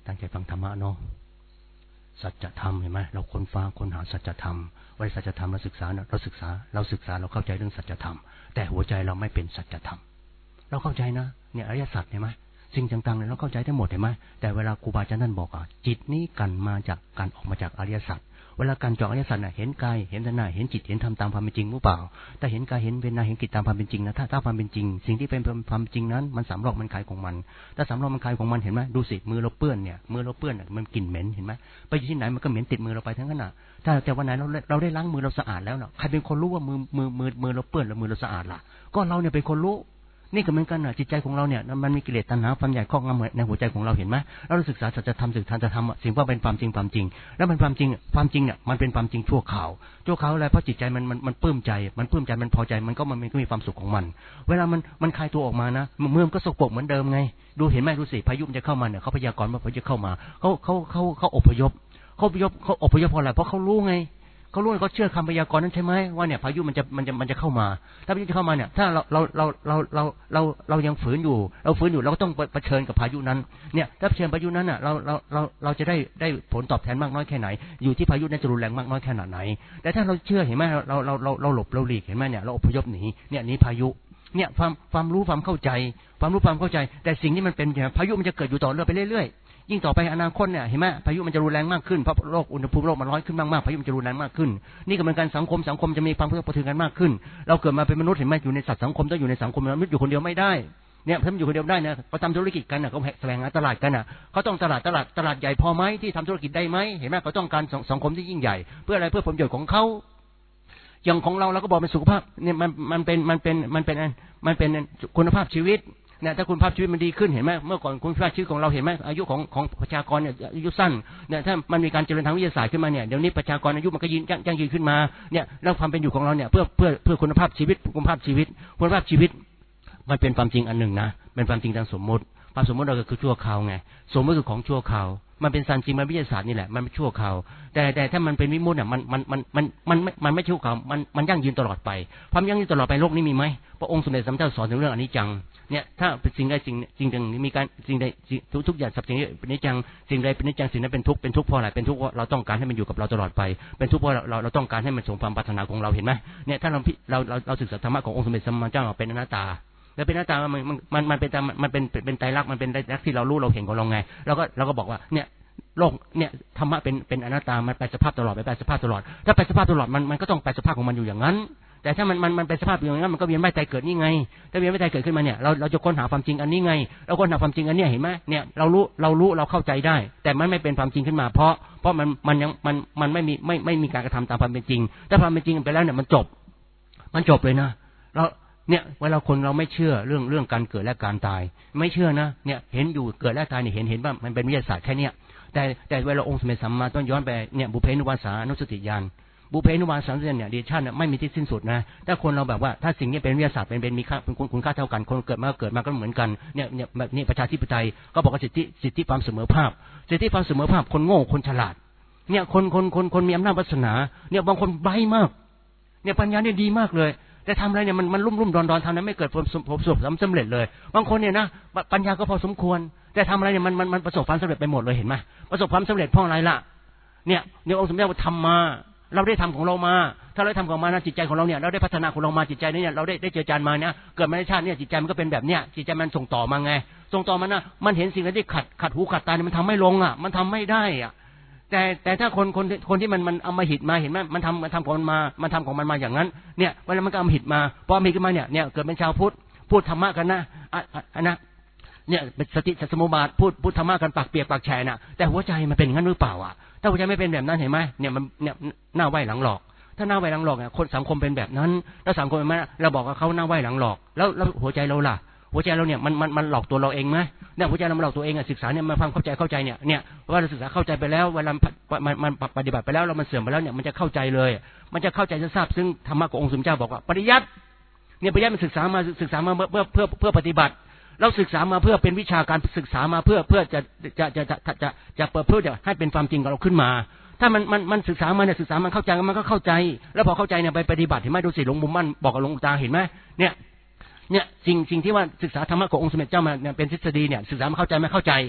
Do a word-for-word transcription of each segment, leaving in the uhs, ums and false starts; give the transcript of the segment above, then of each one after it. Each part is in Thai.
ตั้งใจฟังธรรมะเนาะสัจธรรมเห็นไหมเราค้นฟ้าค้นหาสัจธรรมว่าสัจธรรมเราศึกษาเราศึกษาเราศึกษาเราเข้าใจเรื่องสัจธรรมแต่หัวใจเราไม่เป็นสัจธรรมเราเข้าใจนะเนี่ยอริยสัจเห็นไหมสิ่งต่างๆเนี่ยเราเข้าใจได้หมดเห็นไหมแต่เวลาครูบาอาจารย์ท่านบอกอ่ะจิตนี้กันมาจากการออกมาจากอริยสัจเวลาการเจาะอริยสัจน่ะเห็นกายเห็นหน้าเห็นจิตเห็นธรรมตามความเป็นจริงหรือเปล่าแต่เห็นกายเห็นเวทนาเห็นจิตตามความเป็นจริงนะถ้าถ้าความเป็นจริงสิ่งที่เป็นความจริงนั้นมันสามรอบมันขายของมันถ้าสามรอบมันขายของมันเห็นไหมดูสิมือเราเปื้อนเนี่ยมือเราเปื้อนมันกลิ่นเหม็นเห็นไหมไปอยู่ที่ไหนมันก็เหม็นติดมือเราไปทั้งนั้นน่ะถ้าแต่วันไหนเราเราได้ล้างมือเราสะอาดแล้วน่ะใครเป็นคนรู้ว่ามือมือมือมือเราเปื้อนหรือมือเราสะอาดล่ะก็เราเนี่ยเป็นคนรู้นี่ก็เหมือนกันนะจิตใจของเราเนี่ยมันมีกิเลสตัณหาความอยากครอบงำในหัวใจของเราเห็นไหมเราศึกษาสัจธรรมศึกษาสัจธรรมสิ่งว่าเป็นความจริงความจริงแล้วมันความจริงความจริงเนี่ยมันเป็นความจริงชั่วคราวชั่วคราวอะไรเพราะจิตใจมันมันมันปลื้มใจมันปลื้มใจมันพอใจมันก็มันก็มีความสุขของมันเวลามันมันคลายตัวออกมานะเมื่อมันก็สกปรกเหมือนเดิมไงดูเห็นไหมดูสิพายุมันจะเข้ามาเนี่ยเขาพยากรณ์ว่าพายุจะเข้ามาเขาเขาเขาเขาอพยพเขาอพยพเขาอพยพเพราะอะไรเพราะเขารู้ไงเขารู้เขาเชื่อคำพยากรณ์นั้นใช่ไหมว่าเนี่ยพายุมันจะมันจะมันจะเข้ามาถ้าพายุจะเข้ามาเนี่ยถ้าเราเราเราเราเราเราเรายังฝืนอยู่เราฝืนอยู่เราก็ต้องเผชิญกับพายุนั้นเนี่ยถ้าเผชิญพายุนั้นอ่ะเราเราเราเราจะได้ได้ผลตอบแทนมากน้อยแค่ไหนอยู่ที่พายุนั้นจะรุนแรงมากน้อยแค่ไหนแต่ถ้าเราเชื่อเห็นไหมเราเราเราเราหลบเราหลีกเห็นไหมเนี่ยเราอพยพหนีเนี่ยหนีพายุเนี่ยความความรู้ความเข้าใจความรู้ความเข้าใจแต่สิ่งที่มันเป็นพายุมันจะเกิดอยู่ต่อเนื่องไปเรื่อยยิ่งต่อไปอนาคตเนี่ยเห็นไหมพายุมันจะรุนแรงมากขึ้นเพราะโลกอุณหภูมิโลกมันร้อนขึ้นมากๆพายุมันจะรุนแรงมากขึ้นนี่ก็เหมือนกันสังคมสังคมจะมีความเพื่อประทุกันมากขึ้นเราเกิดมาเป็นมนุษย์เห็นไหมอยู่ในสัตว์สังคมต้องอยู่ในสังคมมนุษย์อยู่คนเดียวไม่ได้เนี่ยถ้ามันอยู่คนเดียวได้นะเขาทำธุรกิจกันนะเขาแสวงหาตลาดกันนะเขาต้องตลาดตลาดตลาดใหญ่พอไหมที่ทำธุรกิจได้ไหมเห็นไหมเขาต้องการสังคมที่ยิ่งใหญ่เพื่ออะไรเพื่อผลประโยชน์ของเขาอย่างของเราเราก็บอกเป็นสุขภาพเนี่ยมันมันเป็นมันเป็นมันเป็นมันเป็นคุณภาพชีวิตเนี่ยถ้าคุณภาพชีวิตมันดีขึ้นเห็นไหมเมื่อก่อนคุณภาพชีวิตของเราเห็นไหมอายุของของประชากรเนี่ยอายุสั้นเนี่ยถ้ามันมีการเจริญทางวิทยาศาสตร์ขึ้นมาเนี่ยเดี๋ยวนี้ประชากรอายุมันก็ยืนยั่งยืนขึ้นมาเนี่ยแล้วความเป็นอยู่ของเราเนี่ยเพื่อเพื่อเพื่อคุณภาพชีวิตคุณภาพชีวิตคุณภาพชีวิตมันเป็นความจริงอันหนึ่งนะเป็นความจริงทางสมมติความสมมติเราก็คือชั่วคราวไงสมมติคือของชั่วคราวมันเป็นสันจริงมันวิทยาศาสตร์นี่แหละมันชั่วคราวแต่แต่ถ้ามันเป็นวิมุตติเนี่ยมันมันมันมันมันมันไม่ชั่วคราวมันมันยั่งยืนตลอดไปความยั่งยืนตลอดไปโลกนี้มีไหมพระองค์สมเด็จสัมมาสัมพุทธเจ้าสอนถึงเรื่องอนิจจังเนี่ยถ้าเป็นสิ่งใดสิ่งสิ่งหนึ่งมีการสิ่งใดทุกทุกอย่างสับสิ่งนี้เป็นอนิจจังสิ่งใดเป็นอนิจจังสิ่งนั้นเป็นทุกข์เป็นทุกข์เพราะอะไรเป็นทุกข์เพราะเราต้องการให้มันอยู่กับเราตลอดไปเป็นทุกข์เพราะเราเราต้องการให้มันสมความปรารถนาของเราเห็นไหมเนี่ยถ้าเราเราเราเราศึกษาธรรมะขององค์สมเด็จสัมมาสัมพุทธเจ้าเป็นอนัตตาแล้วเป็นอนัตตามันมันมันเป็นมันเป็นเป็นไตรลักษณ์มันเป็นไตรลักษณ์ที่เรารู้เราเห็นของเราไงเราก็เราก็บอกว่าเนี่ยโลกเนี่ยธรรมะเป็นเป็นอนัตตามันแปรสภาพตลอดไปแปรสภาพตลอดถ้าแปรสภาพตลอดมันมันก็ต้องแปรสภาพของมันอยู่อย่างนั้นแต่ถ้ามันมันมันเป็นสภาพอย่างนั้นมันก็เวียนว่ายตายเกิดนี่ไงถ้าเวียนว่ายตายเกิดขึ้นมาเนี่ยเราเราจะค้นหาความจริงอันนี้ไงเราค้นหาความจริงอันนี้เห็นไหมเนี่ยเรารู้เรารู้เราเข้าใจได้แต่มันไม่เป็นความจริงขึ้นมาเพราะเพราะมันมันยังมันมันไม่มีไม่ไม่มีการกระทำตามความเป็นจริงถ้าความเป็นจริงไปแล้วเนี่ยมันจบมันจบเลยนะเราเนี่ยเวลาคนเราไม่เชื่อเรื่องเรื่องการเกิดและการตายไม่เชื่อนะเนี่ยเห็นอยู่เกิดและตายเนี่ยเห็นเห็นว่ามันเป็นวิทยาศาสตร์แค่เนี้ยแต่แต่เวลาองค์สมเด็จสัมมาต้องย้อนไปเนี่ยบุเพนุวาสานุสติญาณบุเพนุวาสานุสติญาณเนี่ยเดชะเนี่ยไม่มีที่สิ้นสุดนะถ้าคนเราแบบว่าถ้าสิ่งนี้เป็นวิทยาศาสตร์เป็นเป็นมีค่าเป็นคุณค่าเท่ากันคนเกิดมาเกิดมาก็เหมือนกันเนี่ยเนี่ยแบบนี้ประชาธิปไตยก็บอกว่าสิทธิสิทธิความเสมอภาพสิทธิความเสมอภาพคนโง่คนฉลาดเนี่ยคนคนคนคนมีอำนาจวาสนาเนี่ยบางคนใบ้มากเนี่ยปัญญาเนี่ยดีมากเลยแต่ทำอะไรเนี่ยมันมันรุ่มรุ่มดอนดอนทำนั้นไม่เกิดผลประสบความสำเร็จเลยบางคนเนี่ยนะปัญญาก็พอสมควรแต่ทำอะไรเนี่ยมันมันมันประสบความสำเร็จไปหมดเลยเห็นไหมประสบความสำเร็จเพราะอะไรล่ะเนี่ยเนี่ยองค์สมเด็จว่าทำมาเราได้ทำของเรามาถ้าเราทำของมานะจิตใจของเราเนี่ยเราได้พัฒนาของเรามาจิตใจเนี่ยเราได้ได้เจอจานมาเนี่ยเกิดมาในชาติเนี่ยจิตใจมันก็เป็นแบบเนี้ยจิตใจมันส่งต่อมาไงส่งต่อมานะมันเห็นสิ่งที่ขัดขัดหูขัดตาเนี่ยมันทำไม่ลงอ่ะมันทำไม่ได้อ่ะแต่แต่ถ้าคนคนคนที่มันมันเอามาหิดมาเห็นไหมมันทำมันทำของมันมามันทำของมันมาอย่างนั้นเนี่ยเวลามันก็เอามาหิดมาพอมีขึ้นมาเนี่ยเนี่ยเกิดเป็นชาวพุทธพูดธรรมะกันนะอ่ะนะเนี่ยเป็นสติสัสมุปบาทพูดพูดธรรมะกันปากเปียกปากแฉะน่ะแต่หัวใจมันเป็นงั้นหรือเปล่าอ่ะถ้าหัวใจไม่เป็นแบบนั้นเห็นไหมเนี่ยมันเนี่ยหน้าไหวหลังหลอกถ้าหน้าไหวหลังหลอกเนี่ยคนสังคมเป็นแบบนั้นถ้าสังคมเป็นแบบเราบอกกับเขาหน้าไหวหลังหลอกแล้วแล้วหัวใจเราล่ะหัวใจเราเนี่ยมันมันมันหลอกตัวเราเองไหมเนี่ยหัวใจเรามันหลอกตัวเองอ่ะศึกษาเนี่ยมันความเข้าใจเข้าใจเนี่ยเนี่ยว่าเราศึกษาเข้าใจไปแล้วเวลามันมันปฏิบัติไปแล้วเรามันเสื่อมไปแล้วเนี่ยมันจะเข้าใจเลยมันจะเข้าใจจะทราบซึ่งธรรมะขององค์สมเด็จเจ้าบอกว่าปริยัติเนี่ยปริยัติมันศึกษามาศึกษามาเพื่อเพื่อเพื่อปฏิบัติเราศึกษามาเพื่อเป็นวิชาการศึกษามาเพื่อเพื่อจะจะจะจะจะจะเปิดเพื่อจะให้เป็นความจริงกับเราขึ้นมาถ้ามันมันมันศึกษามาเนี่ยศึกษามันเข้าใจมันก็เข้าใจแล้วพอเข้าใจเนี่ยไปปฏิบัติเห็นไหมดูสิหลวงปู่มั่นบอกกับหลวงตาเห็นไหมเนี่ยเนี่ยสิ่งสิ่งที่ว่าศึกษาธรรมะขององค์สมเด็จเจ้ามาเนี่ยเป็นทฤษฎีเนี่ยศึกษามาเข้าใจไม่เข้าใจ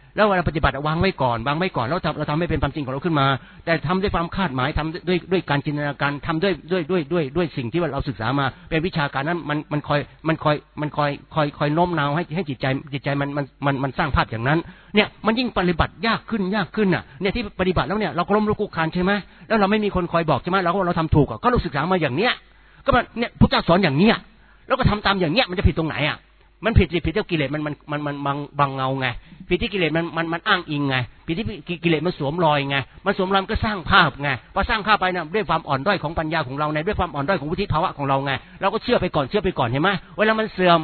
แล้วเวลาปฏิบัติวางไว้ก่อนวางไว้ก่อนแล้วเราทำให้เป็นความจริงของเราขึ้นมาแต่ทำด้วยความคาดหมายทำด้วยด้วยการจินตนาการทำด้วยด้วยด้วยด้วยด้วยสิ่งที่เราศึกษามาเป็นวิชาการนั้นมันมันคอยมันคอยมันคอยคอยคอยโน้มน้าวให้ให้จิตใจจิตใจมันมันมันมันสร้างภาพอย่างนั้นเนี่ยมันยิ่งปฏิบัติยากขึ้นยากขึ้นอ่ะเนี่ยที่ปฏิบัติแล้วเนี่ยเราก็ล้มลุกคลุกคลานใช่ไหมแล้วเราไม่มีคนคอยบอกใช่ไหมเราก็เราทำถูกก็เราศึกษามาอย่างเนี้ยก็มันเนี่ยพระเจ้าสอนอย่างเนี้ยแล้วก็ทำตามอย่างเนี้ยมันจะผิดตรงไหนอ่ะมันผิดผิดที่กิเลสมันมันมันมันบังบังเงาไงผิดที่กิเลสมันมันมันอ้างอิงไงผิดที่กิเลสมันสวมรอยไงมันสวมรอยก็สร้างภาพไงพอสร้างภาพไปนะด้วยความอ่อนด้อยของปัญญาของเราในด้วยความอ่อนด้อยของวุฒิภาวะของเราไงเราก็เชื่อไปก่อนเชื่อไปก่อนเห็นไหมเวลามันเสื่อม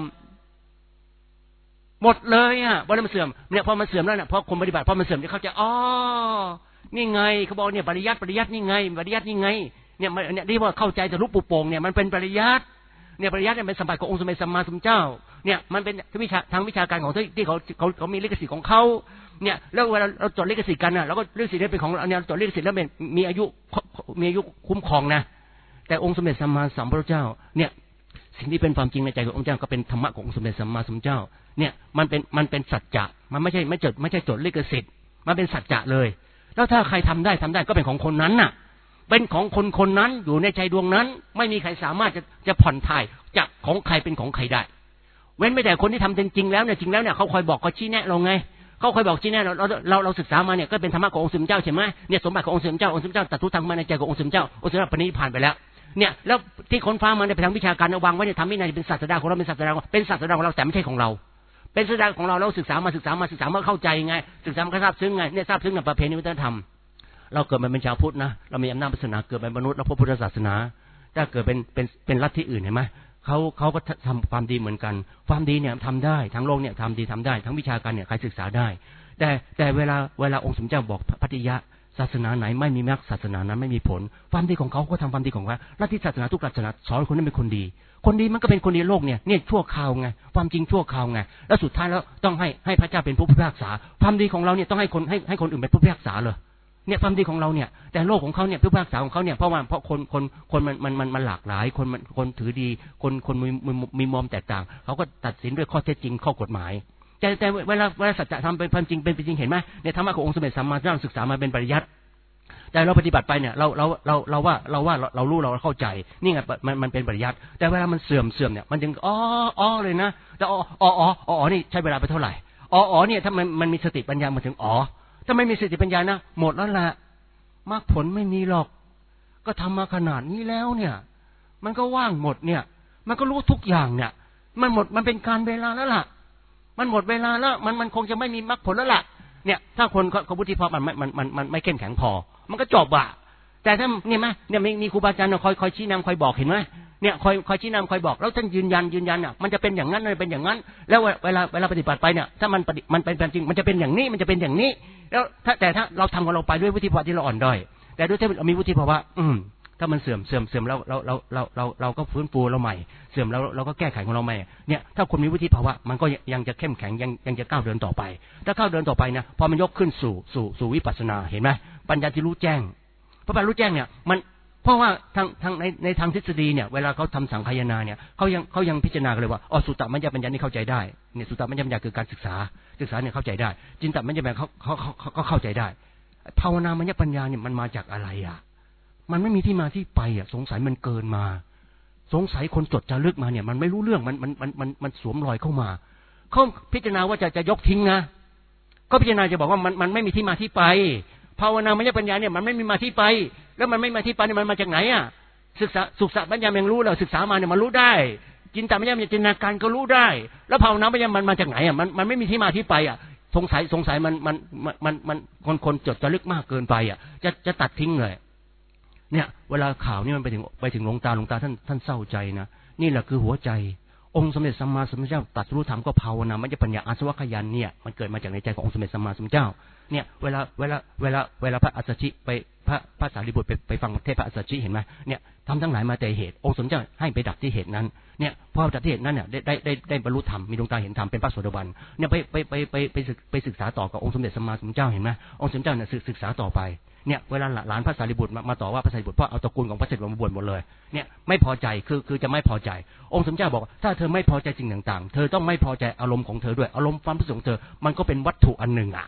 หมดเลยอ่ะเวลามันเสื่อมเนี่ยพอมันเสื่อมแล้วเนี่ยพอคนปฏิบัติพอมันเสื่อมจะเข้าใจอ๋อนี่ไงเขาบอกเนี่ยปริยัติปริยัตินี่ไงปริยัตินี่ไงเนี่ยมันเนี่ยที่ว่าเข้าใจแต่รูปปุโป่งเนี่ยมันเป็นปริยัติเนี่ยปริยัติเนี่ยเป็นสัมผัสขององค์สมเด็จสัมมาสัมพุทธเจ้าเนี่ยมันเป็นวิชาทางวิชาการของที่เขาเขาเขามีลิขสิทธิ์ของเขาเนี่ยแล้วเวลาเราจดลิขสิทธิ์กันน่ะเราก็ลิขสิทธิ์นี้เป็นของเราเนี่ยจดลิขสิทธิ์แล้วเป็นมีอายุมีอายุคุ้มครองนะแต่องค์สมเด็จสัมมาสัมพุทธเจ้าเนี่ยสิ่งที่เป็นความจริงในใจขององค์เจ้าก็เป็นธรรมะขององค์สมเด็จสัมมาสัมพุทธเจ้าเนี่ยมันเป็นมันเป็นสัจจะมันไม่ใช่ไม่จดไม่ใช่จดลิขสิทธิ์มันเป็นสัจจะเลยแล้วถ้าใครทำได้ทำได้ก็เป็นของคนนั้นน่ะเป็นของคนคนนั้นอยู่ในใจดวงนั้นไม่มีใครสามารถจะจะผ่อนถ่ายจากของใครเป็นของใครได้เว้นไม่แต่คนที่ทำจริงๆแล้วเนี่ยจริงแล้วเนี่ยเขาคอยบอกเขาชี้แนะเราไงเขาคอยบอกชี้แนะเราเราเราเราศึกษามาเนี่ยก็เป็นธรรมะขององค์สมเด็จเจ้าใช่ไหมเนี่ยสมบัติขององค์สมเด็จเจ้าองค์สมเด็จเจ้าตรัสรู้ธรรมมาในใจขององค์สมเด็จเจ้าองค์สมเด็จเจ้าปณิพานไปแล้วเนี่ยแล้วที่ค้นฟ้ามาในทางวิชาการวางไว้เนี่ยทำวินัยเป็นศาสดาของเราเป็นศาสดาเป็นศาสดาของเราแต่ไม่ใช่ของเราเป็นศาสดาของเราเราศึกษามาศึกษามาศึกษามาเข้าใจไงศึกษามาทราบซึ้งไงเนี่ยทราบซึ้งในประเพณีวัฒนธรรมเราเกิดมาเป็นชาวพุทธนะเรามีอำนาจศาสนาเกิดเป็นมนุษย์เราพบพุทธศาสนาถ้าเกิดเป็นเป็นเป็นลัทธิอื่นเห็นไหมเขาเขาก็ทำความดีเหมือนกันความดีเนี่ยทำได้ทั้งโลกเนี่ยทำดีทำได้ทั้งวิชาการเนี่ยใครศึกษาได้แต่แต่เวลาเวลาองค์สมเด็จเจ้าบอกพัทยะศาสนาไหนไม่มีมรรคศาสนานั้นไม่มีผลความดีของเขาก็ทำความดีของเขาลัทธิศาสนาทุกศาสนาสอนคนนั้นเป็นคนดีคนดีมันก็เป็นคนดีโลกเนี่ยเนี่ยชั่วคราวไงความจริงชั่วคราวไงแล้วสุดท้ายแล้วต้องให้ให้พระเจ้าเป็นผู้พิพากษาความดีของเราเนี่ยต้องให้คนให้ให้คนอื่นเป็นผู้พิพากษาเลยเนี่ยความดีของเราเนี่ยแต่โลกของเขาเนี่ยผู้พิพากษาของเขาเนี่ยเพราะว่าเพราะคนคนคนมันมันมันมันหลากหลายคนมันคนถือดีคนคนมีมีมุมแตกต่างเขาก็ตัดสินด้วยข้อเท็จจริงข้อกฎหมายแต่แต่เวลาเวลาสัจธรรมเป็นความจริงเป็นจริงเห็นไหมในธรรมะขององค์สมเด็จสัมมาสัมพุทธเจ้าศึกษามาเป็นปริยัติแต่เราปฏิบัติไปเนี่ยเราเราเราเราว่าเราว่าเรารู้เราเข้าใจนี่ไงมันมันเป็นปริยัติแต่เวลามันเสื่อมเสื่อมเนี่ยมันจึงอ๋ออ๋อเลยนะแต่อ๋ออ๋ออ๋ออ๋อนี่ใช้เวลาไปเท่าไหร่อ๋ออ๋อเนี่ยถ้ามันมันมีสติปัญญามาถึงอ๋อถ้าไม่มีสติปัญญานะหมดแล้วละมรรคผลไม่มีหรอกก็ทำมาขนาดนี้แล้วเนี่ยมันก็ว่างหมดเนี่ยมันก็รู้ทุกอย่างเนี่ยมันหมดมันเป็นการเวลาแล้วล่ะมันหมดเวลาแล้วมันมันคงจะไม่มีมรรคผลแล้วล่ะเนี่ยถ้าคนเขาวุฒิภาวะมันมันมันมันไม่เข้มแข็งพอมันก็จบอ่ะแต่ถ้าเนี่ยไหมเนี่ยมีมีครูบาอาจารย์คอยคอยชี้นำคอยบอกเห็นไหมเนี่ยคอยคอยชี้นำคอยบอกแล้วท่านยืนยันยืนยันอ่ะมันจะเป็นอย่างนั้นมันเป็นอย่างนั้นแล้วเวลาเวลาปฏิบัติไปเนี่ยถ้ามันมันเป็นจริงมันจะเป็นอย่างนี้มันจะเป็นอย่างนี้แล้วถ้าแต่ถ้าเราทำของเราไปด้วยวุฒิภาวะที่เราอ่อนด้อยแต่ด้วยที่เรามีวุฒิภาวะอืมถ้ามันเสื่อมเสื่อมเสื่อมแล้วเราเราเราเราเราก็ฟื้นฟูเราใหม่เสื่อมแล้วเราก็แก้ไขของเราใหม่เนี่ยถ้าคนมีวุฒิภาวะมันก็ยังจะเข้มแข็งยังยังจะก้าวเดินต่อไปถ้าก้าวเดินต่อไปนะพอมันยกขึ้นสู่สู่สู่วิปัสสนาเห็นไหมปัญญาที่รู้แจ้งเพราะปัญญารู้แจ้งเนี่ยมันเพราะว่าทางทางในในทางทฤษฎีเนี่ยเวลาเขาทำสังคายนาเนี่ยเขายังเขายังพิจารณากันเลยว่าอ๋อสุตตมัญญปัญญานี่เข้าใจได้เนี่ยสุตตมัญญปัญญาคือการศึกษาศึกษาเนี่ยเข้าใจได้จินตมัญญปัญญาเขาเขาเขาก็เข้าใจได้ภาวนามัญญปัญญาเนี่ยมันมาจากอะไรอ่ะมันไม่มีที่มาที่ไปอ่ะสงสัยมันเกินมาสงสัยคนจดจารึกมาเนี่ยมันไม่รู้เรื่องมันมันมันมันมันสวมรอยเข้ามาเขาพิจารณาว่าจะจะยกทิ้งนะก็พิจารณาจะบอกว่ามันมันไม่มีที่มาที่ไปภาวนามัญญปัญญาเนี่ยมันไม่มีมาที่ไปแล้วมันไม่มาที่ไปเนี่ยมันมาจากไหนอ่ะศึกษาสุขสัปัญญายังรู้แล้วศึกษามาเนี่ยมันรู้ได้จินตมัญญาจินตนาการก็รู้ได้แล้วภาวนามัญญามันมาจากไหนอ่ะมันมันไม่มีที่มาที่ไปอ่ะสงสัยสงสัยมันมันมันมันคนคนจดจารึกมากเกินไปอ่ะจะจะตัดทิ้งเลยเนี่ยเวลาข่าวนี่มันไปถึงไปถึงหลวงตาหลวงตาท่านท่านเศร้าใจนะนี่แหละคือหัวใจองค์สมเด็จสัมมาสัมพุทธเจ้าตรัสรู้ธรรมก็ภาวนามัญญปัญญาอาสวะขยันเนี่ยมันเกิดมาจากในใจขององค์สมเด็จสัมมาสัมพุทธเจ้าเนี่ยเวลาเวลาเวลาเวลาพระอัสสชิไปพระพระสารีบุตรไปไปฟังเทศพระอัสสชิเห็นไหมเนี่ยทำทั้งหลายมาแต่เหตุองค์สมเด็จเจ้าให้ไปดับที่เหตุนั้นเนี่ยพอดับที่เหตุนั้นเนี่ยได้ได้ได้ได้บรรลุธรรมมีดวงตาเห็นธรรมเป็นพระโสดาบันเนี่ยไปไปไปไปไปไปศึกษาต่อกับองค์สมเด็จสัมมาสัมพุทธเจ้าเห็นไหมองค์สมเด็จเจ้าเนี่ยศึกษาต่อไปเนี่ยเวลาหลานพระสารีบุตรมาต่อว่าพระสารีบุตรเพราะเอาตระกูลของพระสารีบุตรมาบวชหมดเลยเนี่ยไม่พอใจคือคือจะไม่พอใจองค์สมเด็จเจ้าบอกถ้าเธอไม่พอใจสิ่งต่างๆเธอต้องไม่พอใจอารมณ์ของเธอด้วยอารมณ์ความรู้สึกของเธอมันก็เป็นวัตถุอันหนึ่งอ่ะ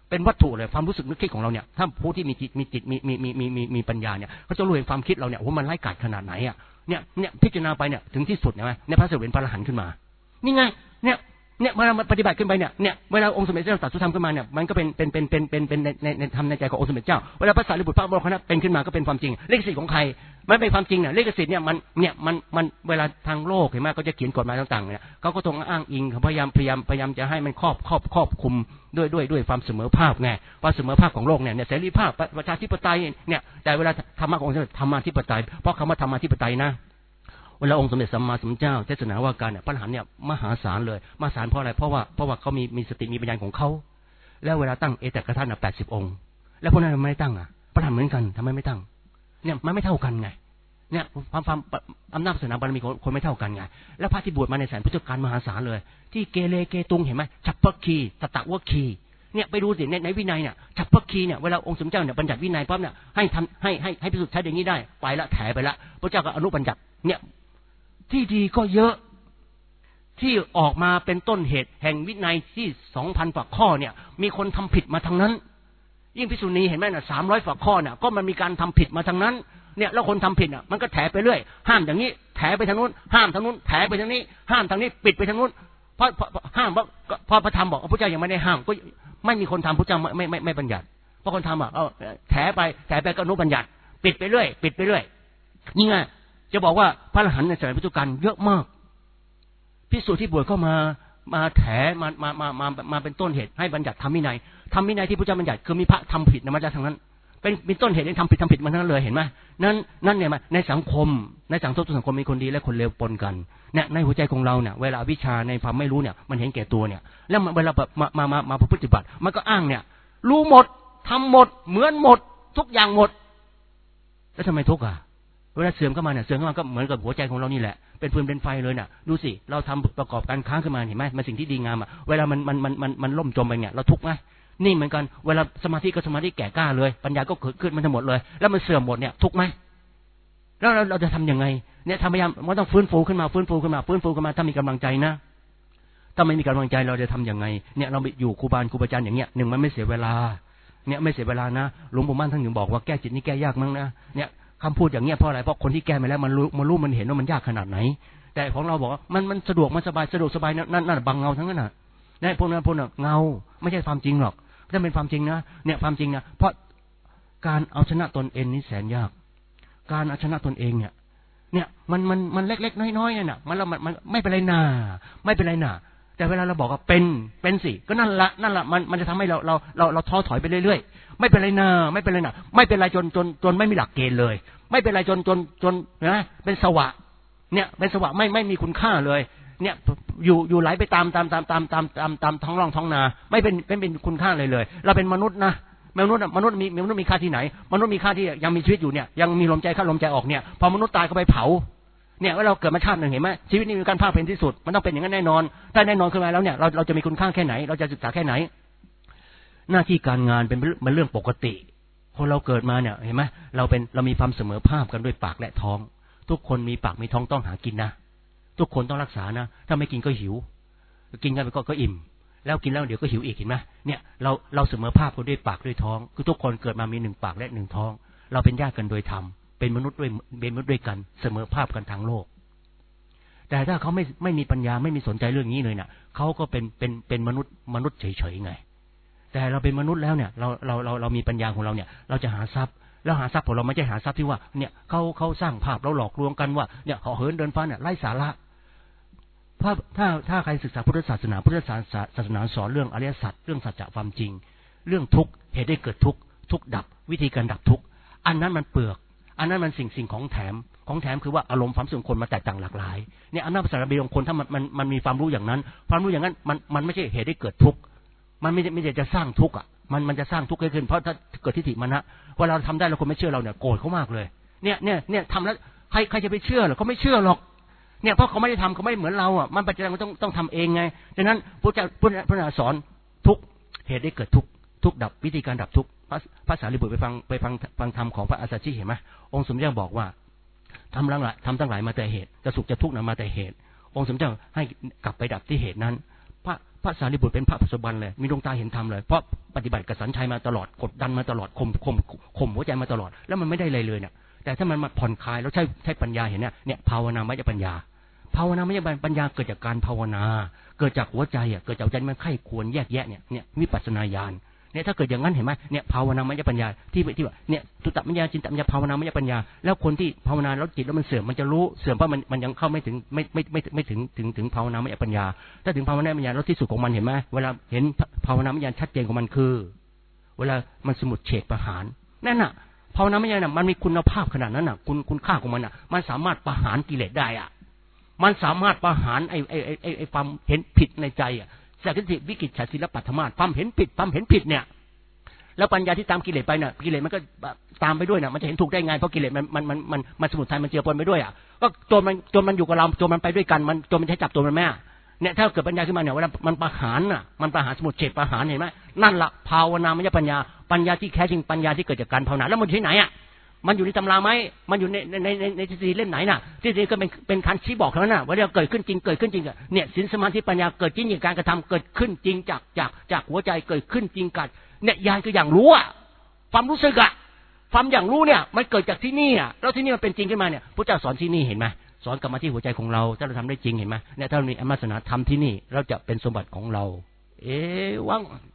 เป็นวัตถุเลยความรู้สึกนึกคิดของเราเนี่ยถ้าผู้ที่มีจิตมีจิตมีมีมีมีมีมีปัญญาเนี่ยเขาจะรู้เห็นความคิดเราเนี่ยว่ามันไร้กาจขนาดไหนอ่ะเนี่ยเนี่ยพิจารณาไปเนี่ยถึงที่สุดเนี่ยในพระเสด็จเป็นพระอรหันต์ขึ้นมานี่ไงเนี่ยเนี่ยเวลาปฏิบัติขึ้นไปเนี่ยเนี่ยเวลาองค์สมเด็จเจ้าตรัสธรรมขึ้นมาเนี่ยมันก็เป็นเป็นเป็นเป็นเป็นเป็นในในธรรมในใจขององค์สมเด็จเจ้าเวลาพระสารีบุตรพระโมคคัลลานะเป็นขึ้นมาก็เป็นความจริงเลขสิทธิ์ของใครไม่เป็นความจริงเนี่ยเลขสิทธิ์เนี่ยมันเนี่ยมันมันเวลาทางโลกเห็นไหมก็จะเขียนกฎหมายต่างๆเนี่ยเขาก็ต้องอ้างอิงพยายามพยายามพยายามจะให้มันครอบครอบครอบคุมด้วยด้วยด้วยความเสมอภาคไงความเสมอภาคของโลกเนี่ยเนี่ยเสรีภาพประชาธิปไตยเนี่ยแต่เวลาธรรมะขององค์สมเด็จธรรมาธิปไตยเพราะคำว่าธรรมาธิปไตยนะเวลาองค์สมเด็จสัมมาสัมพุทธเจ้าเทศนาว่าการเนี่ยพระอรหันต์เนี่ยมหาศาลเลยมหาศาลเพราะอะไรเพราะว่าเพราะว่าเขามีมีสติมีปัญญาของเขาแล้วเวลาตั้งเอตักกธาตุแปดสิบองค์แล้วพวกนั้นไม่ตั้งอ่ะพระอรหันต์เหมือนกันทำไมไม่ตั้งเนี่ยมันไม่เท่ากันไงเนี่ยความความอำนาจศาสนาบารมีคนไม่เท่ากันไงแล้วพระที่บวชมาในแสนพุทธกาลมหาศาลเลยที่เกเรเกตุงเห็นไหมฉัพพคีตตะวคีเนี่ยไปดูสิในในวินัยเนี่ยฉัพพคีเนี่ยเวลาองค์สมเด็จเจ้าเนี่ยบัญญัติวินัยปั๊บเนี่ยให้ทำให้ให้ให้พิสูจน์ใช้อย่างนี้ได้ไปละแถไปละพระเจ้าก็อนุบัญญัติเนี่ยที่ดีก็เยอะที่ออกมาเป็นต้นเหตุแห่งวินัยที่สองพันฝ่าข้อเนี่ยมีคนทำผิดมาทั้งนั้นยิ่งภิกษุณีเห็นไหมน่ะสามร้อยฝ่าข้อเนี่ยก็มันมีการทำผิดมาทั้งนั้นเนี่ยแล้วคนทำผิดอ่ะมันก็แถไปเรื่อยห้ามอย่างนี้แถไปทางนู้นห้ามทางนู้นแถไปทางนี้ห้ามทางนี้ปิดไปทางนู้นเพราะห้ามเพราะพอพระธรรมบอกพระเจ้ายังไม่ได้ห้ามก็ไม่มีคนทำพระเจ้าไม่ไม่ไม่ไม่บัญญัติเพราะคนทำอ่ะเออแถไปแถไปก็อนุบัญญัติปิดไปเรื่อยปิดไปเรื่อยนี่ไงจะบอกว่าพระอรหันต์ในสมัยพุทธกาลเยอะมากภิกษุที่บวชก็มามาแถมามามามามาเป็นต้นเหตุให้บัญญัติธรรมวินัยธรรมวินัยที่พระเจ้าบัญญัติคือมีพระทำผิดนะมาจากทางนั้นเป็นเป็นต้นเหตุที่ทำผิดทำผิดมาทั้งนั้นเลยเห็นไหมนั่นนั่นเนี่ยในสังคมในสังคมสังคมมีคนดีและคนเลวปนกันเนี่ยในหัวใจของเราเนี่ยเวลาวิชาในความไม่รู้เนี่ยมันเห็นแก่ตัวเนี่ยแล้วเวลาแบบมามามามาปฏิบัติมันก็อ้างเนี่ยรู้หมดทำหมดเหมือนหมดทุกอย่างหมดแล้วทำไมทุกข์อ่ะเวลาเสื่อมเข้ามาเนี่ยเสื่อมเข้ามาก็เหมือนกับหัวใจของเรานี่แหละเป็นฟืนเป็นไฟเลยน่ะดูสิเราทำประกอบการค้าขึ้นมาเห็นไหมมันสิ่งที่ดีงามอ่ะเวลามันมันมันมันมันล่มจมไปเนี่ยเราทุกข์ไหมนี่เหมือนกันเวลาสมาธิก็สมาธิแก่กล้าเลยปัญญาก็เกิดขึ้นมันทั้งหมดเลยแล้วมันเสื่อมหมดเนี่ยทุกข์ไหมแล้วเราเราจะทำยังไงเนี่ยทำพยายามมันต้องฟื้นฟูขึ้นมาฟื้นฟูขึ้นมาฟื้นฟูขึ้นมาถ้ามีกำลังใจนะถ้าไม่มีกำลังใจเราจะทำยังไงเนี่ยเราไปอยู่ครูบาครูบาอาจารย์อย่างเงี้ยหนึ่งมันไม่เสียเวลาเนี่ยไม่เสียเวลานะหลวงปู่มั่นท่านถึงบอกว่าแก้จิตนี่แก้ยากมั้งนะเนี่ยคำพูดอย่างเงี้ยเพราะอะไรเพราะคนที่แก้มาแล้วมันรู้มันรู้มันเห็นว่ามันยากขนาดไหนแต่ของเราบอกว่ามันมันสะดวกมันสบายสะดวกสบายนั่นนั่นบังเงาทั้งนั้นน่ะนี่พวกนั้นพวกนั้นเงาไม่ใช่ความจริงหรอกถ้าเป็นความจริงนะเนี่ยความจริงนะเพราะการเอาชนะตนเองนี่แสนยากการเอาชนะตนเองเนี่ยเนี่ยมันมันมันเล็กๆน้อยๆเนี่ยมันเรามันมันไม่เป็นไรนาไม่เป็นไรนาแต่เวลาเราบอกว่าเป็นเป็นสิก็นั่นละนั่นละมันมันจะทำให้เราเราเราเราท้อถอยไปเรื่อยๆไม่เป็นไรนาไม่เป็นไรนาไม่เป็นไรจนจนจนไม่มีหลักเกณฑ์เลยไม่เป็นไรจนจนจนนะเป็นสวะเนี่ยเป็นสวะไม่ไม่มีคุณค่าเลยเนี่ยอยู่อยู่ไหลไปตามตามตามตามตามตามตามท้องร่องท้องนาไม่เป็นไม่เป็นคุณค่าเลยเลยเราเป็นมนุษย์นะมนุษย์มนุษย์มีมนุษย์มีค่าที่ไหนมนุษย์มีค่าที่ยังมีชีวิตอยู่เนี่ยยังมีลมใจเข้าลมใจออกเนี่ยพอมนุษย์ตายก็ไปเผาเนี่ยว่าเราเกิดมาชาติหนึ่งเห็นไหมชีวิตนี้มีการภาคเป็นที่สุดมันต้องเป็นอย่างนั้นแน่นอนถ้าแน่นอนขึ้นมาแล้วเนี่ยเราเราจะมีคุณค่าแค่ไหนเราจะศึกษาแค่ไหนหน้าที่การงานเป็นเป็นเรื่องปกติคนเราเกิดมาเนี่ยเห็นไหมเราเป็นเรามีความเสมอภาคกันด้วยปากและท้องทุกคนมีปากมีท้องต้องหากินนะทุกคนต้องรักษานะถ้าไม่กินก็หิวกินกันไปก็ก็อิ่มแล้วกินแล้วเดี๋ยวก็หิวอีกเห็นไหมเนี่ยเราเราเสมอภาคกันด้วยปากด้วยท้องคือทุกคนเกิดมามีหนึ่งปากและหนึ่งท้องเราเป็นญาติกันโดยธรรมเป็นมนุษย์ด้วยเป็นมนุษย์ด้วยกันเสมอภาคกันทางโลกแต่ถ้าเขาไม่ไม่มีปัญญาไม่มีสนใจเรื่องนี้เลยเนี่ยเขาก็เป็นเป็นเป็นมนุษย์มนุษย์เฉยๆไงแต่เราเป็นมนุษย์แล้วเนี่ยเราเราเราเรามีปัญญาของเราเนี่ยเราจะหาทรัพย์แล้วหาทรัพย์ของเราไม่ใช่หาทรัพย์ที่ว่าเนี่ยเขาเขาสร้างภาพเราหลอกลวงกันว่าเนี่ยเขาเหินเดินฟ้าเนี่ยไร้สาระถ้าถ้าถ้าใครศึกษาพุทธศาสนาพุทธศาสนาศาสนาสอนเรื่องอริยสัจเรื่องสัจจะความจริงเรื่องทุกข์เหตุได้เกิดทุกข์ทุกข์ดับวิธีการดับทุกข์อันนั้นมันเปลือกอันนั้นมันสิ่งสิ่งของแถมของแถมคือว่าอารมณ์ความรู้สึกคนมาแตกต่างหลากหลายเนี่ยอำนาจภาษาบาลีของคนถ้ามันมันมันมีความรู้อย่างนั้นความรู้อย่างนั้นมันมันไม่ใช่เหตุได้เกิดทุกข์มันไม่ไม่ใช่จะสร้างทุกข์อ่ะมันมันจะสร้างทุกข์ขึ้นเพราะถ้าเกิดทิฏฐิมานะว่าเราทำได้แล้วคนไม่เชื่อเราเนี่ยโกรธเขามากเลยเนี่ยเนี่ยเนี่ยทำแล้วใครใครจะไปเชื่อหรอเขาไม่เชื่อหรอกเนี่ยเพราะเขาไม่ได้ทำเขาไม่เหมือนเราอ่ะมันปัจจัยมันต้องต้องทำเองไงดังนั้นพระเจ้าพระพุทธศาสนาสอนทุกเหตุได้เกิดทุกทุกดับวิธีการดับทุกภาษาลิบุตรไปฟังไปฟังฟังธรรมของพระอาสาชิเห็นไหมองค์สมเด็จบอกว่าทำทั้งหลายทำทั้งหลายมาแต่เหตุจะสุขจะทุกข์นั้นมาแต่เหตุองค์สมเด็จให้กลับไปดับที่เหตุนั้นพระพระสารีบุตรเป็นพระปัจจุบันเลยมีดวงตาเห็นธรรมเลยเพราะปฏิบัติกับสัญชัยมาตลอดกดดันมาตลอดข่มข่มข่มหัวใจมาตลอดแล้วมันไม่ได้เลยเลยเนี่ยแต่ถ้ามันมาผ่อนคลายแล้วใช้ใช้ปัญญาเห็นเนี่ยเนี่ยภาวนามยปัญญาภาวนามยปัญญาเกิดจากการภาวนาเกิดจากหัวใจอ่ะเกิดจากใจมันไข้ควรแยกแยะเนี่ยเนี่ยวิปัสสนาญาณเนี่ยถ้าเกิดอย่างนั้นเห็นไหมเนี่ยภาวนามยปัญญาที่ที่ว่าเนี่ยตุตตมัญญาจินตมัญญาภาวนามยปัญญาแล้วคนที่ภาวนาแล้วจิตแล้วมันเสื่อมมันจะรู้เสื่อมเพราะมันมันยังเข้าไม่ถึงไม่ไม่ไม่ไม่ถึงถึงถึงภาวนามยปัญญาถ้าถึงภาวนามยปัญญาแล้วที่สุดของมันเห็นไหมเวลาเห็นภาวนามยปัญญาชัดเจนของมันคือเวลามันสมุดเฉดประหารนั่นน่ะภาวนามยปัญญาน่ะมันมีคุณภาพขนาดนั้นน่ะคุณคุณค่าของมันน่ะมันสามารถประหารกิเลสได้อ่ะมันสามารถประหารไอ้ไอ้ไอ้ไอ้ความเห็นผิดในใจอ่ะสักกิวิกิจฉัตรศิลปัตถมาสความเห็นผิดความเห็นผิดเนี่ยแล้วปัญญาที่ตามกิเลสไปเนี่ยกิเลสมันก็ตามไปด้วยนะมันจะเห็นถูกได้ไงเพราะกิเลสมันมันมันมันมันสมุทัยมันเจือปนไปด้วยอ่ะก็จนมันจนมันอยู่กับเราจนมันไปด้วยกันมันจนมันใช้จับตัวมันแม่เนี่ยถ้าเกิดปัญญาขึ้นมาเนี่ยเวลามันประหารน่ะมันประหารสมุทเฉดประหารเห็นไหมนั่นละภาวนามยปัญญาปัญญาที่แท้จริงปัญญาที่เกิดจากการภาวนาแล้วมันอยู่ที่ไหนอ่ะมันอยู่ในตำราไหมมันอยู่ในในในในทฤษฎีเล่มไหนน่ะทฤษฎีก็เป็นเป็นการชี้บอกเท่านั้นน่ะว่าเรื่องเกิดขึ้นจริงเกิดขึ้นจริงเนี่ยศีลสมาธิปัญญาเกิดจริงจากการกระทำเกิดขึ้นจริงจากจากจากหัวใจเกิดขึ้นจริงกัดเนี่ยญาณคืออย่างรู้อ่ะความรู้สึกอะความอย่างรู้เนี่ยมันเกิดจากที่นี่อะแล้วที่นี่มันเป็นจริงขึ้นมาเนี่ยพระเจ้าสอนที่นี่เห็นไหมสอนกลับมาที่หัวใจของเราถ้าเราทำได้จริงเห็นไหมเนี่ยถ้าเรามีอำนาจศาสนาทำที่นี่เราจะเป็นสมบัติของเราเอ๊ะว่าง